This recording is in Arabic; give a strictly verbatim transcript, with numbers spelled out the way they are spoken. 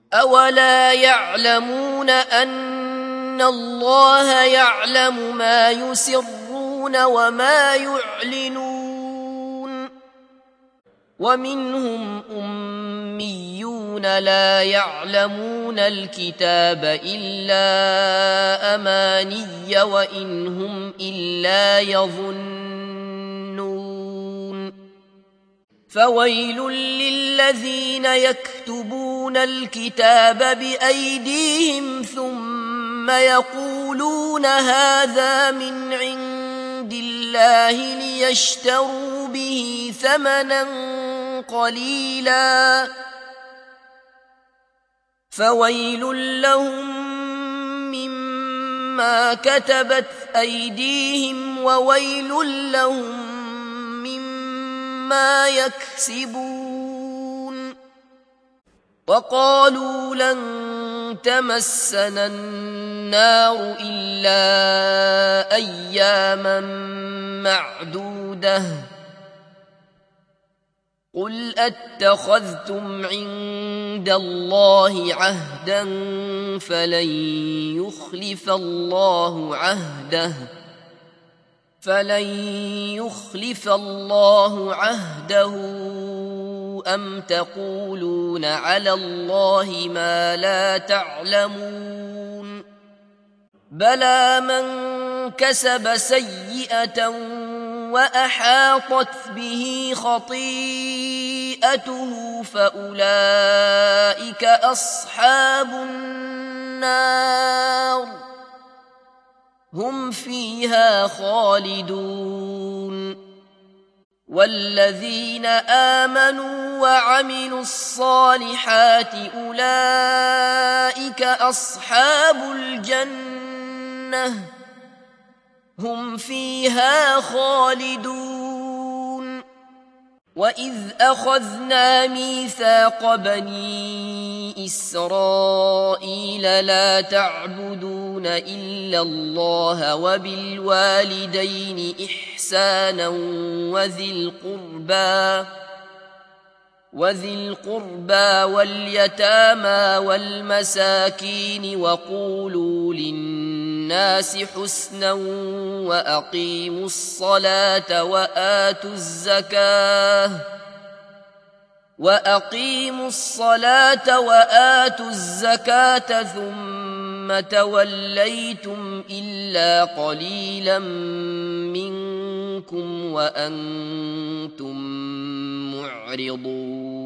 أولا يعلمون أن الله يعلم ما يسرون وما يعلنون ومنهم أميون لا يعلمون الكتاب إلا أماني وإن هم إلا يظنون فويل للذين يكتبون الكتاب بأيديهم ثم يقولون هذا من عند الله ليشتروا به ثمنا قليلا فويل لهم مما كتبت أيديهم وويل لهم مما يكسبون وقالوا لن تمسنا النار إلا أياما معدودة قل أتخذتم عند الله عهدا فلن يخلف الله عهده فلن يخلف الله عهده أم تقولون على الله ما لا تعلمون بلى من كسب سيئة وأحاطت به خطيئته فأولئك أصحاب النار هم فيها خالدون والذين آمنوا وعملوا الصالحات أولئك أصحاب الجنة هم فيها خالدون وإذ أخذنا ميثاق بني إسرائيل لا تعبدون إلا الله وبالوالدين إحسانا وذي القربى وذي القربى واليتامى والمساكين وقولوا للناس حسنا وأقيموا الصلاة وآتوا الزكاة وأقيموا الصلاة وآتوا الزكاة ثم توليتم إلا قليلا منكم وأنتم معرضون